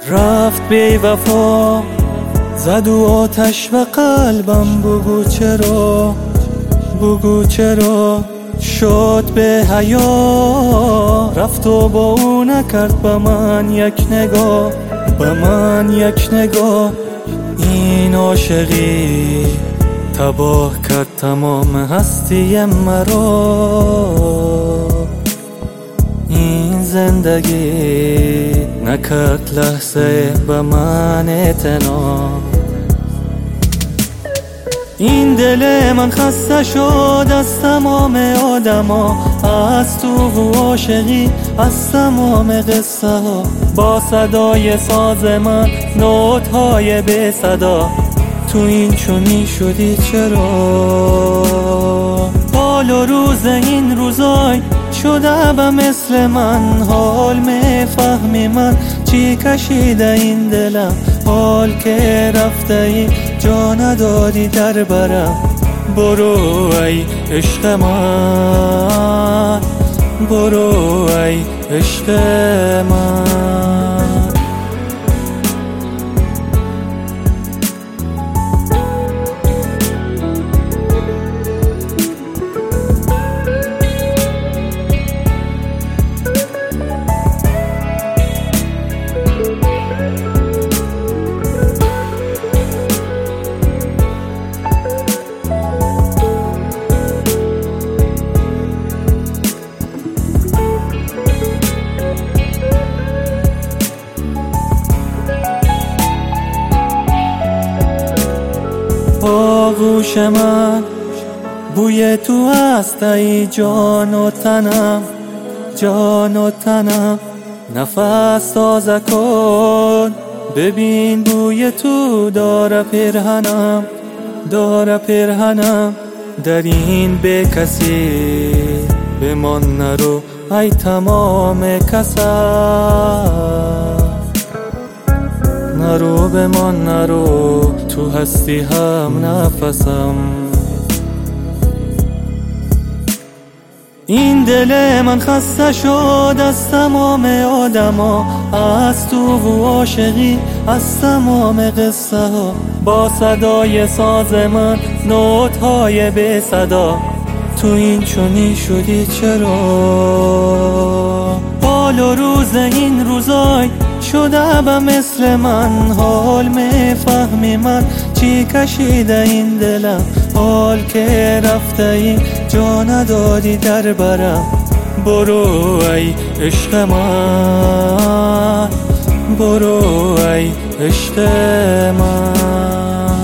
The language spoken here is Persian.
رفت بی وفا، زد و آتش و قلبم بگو چرا، بگو چرا شد به حیا. رفت و با او نکرد به من یک نگاه، به من یک نگاه. این عاشقی تباه کرد تمام هستی مرا. این زندگی نکرد لحظه به من اعتنا. این دل من خسته شد از تمام آدما، از تو و عاشقی، از تمام قصه ها. با صدای ساز من نوت‌های بی صدا، تو این چونی شدی چرا؟ حال و روز این روزای شده به مثل من، حال میفهمی من چی کشیده این دلم. حال که رفته ای جا ندادی در برم. برو ای عشق من، برو ای عشق من. آغوش من بوی تو هست ای جان و تنم، جان و تنم. نفس تازه کن ببین بوی تو داره پیرهنم، داره پیرهنم. در این بی کسی بمان نرو ای تمام کسم. نرو بمان نرو تو هستی هم نفسم. این دل من خسته شد از تمام آدما، از تو و عاشقی، از تمام قصه ها. با صدای ساز من نوت‌های بی صدا، تو این چونی شدی چرا؟ حال و روز این روزای شده به مثل من، حال میفهمی من چی کشیده این دلم. حال که رفته ای جا ندادی در برم. برو ای عشق من، برو ای عشق من.